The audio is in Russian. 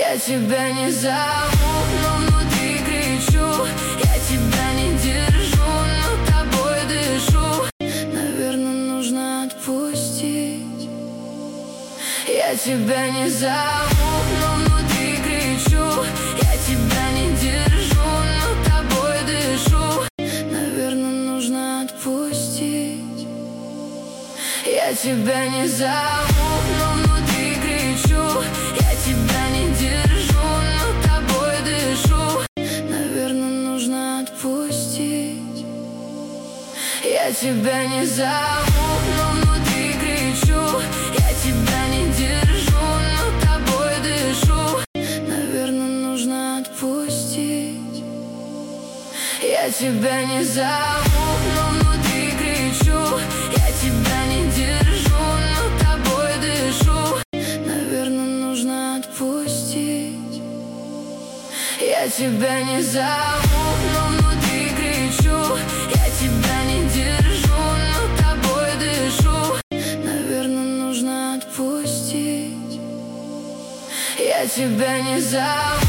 Я тебя не зову, но внутри кричу. Я тебя не держу, но тобой дышу. Наверное, нужно отпустить. Я тебя не зову, но внутри кричу. Я тебя не держу, но тобой дышу. Наверное, нужно отпустить. Я тебя не зову, но внутри кричу. Я тебя не держу, но тобой дышу. Наверное, нужно отпустить. Я тебя не зову, но внутри кричу. Я тебя не держу, но тобой дышу. Наверное, нужно отпустить. Я тебя не зову, но внутри кричу. Я тебя не держу, но тобой дышу. Наверное, нужно отпустить. Я тебя не зову, но внутри кричу. Я тебя не держу, но тобой дышу. Наверное, нужно отпустить. Я тебя не зову.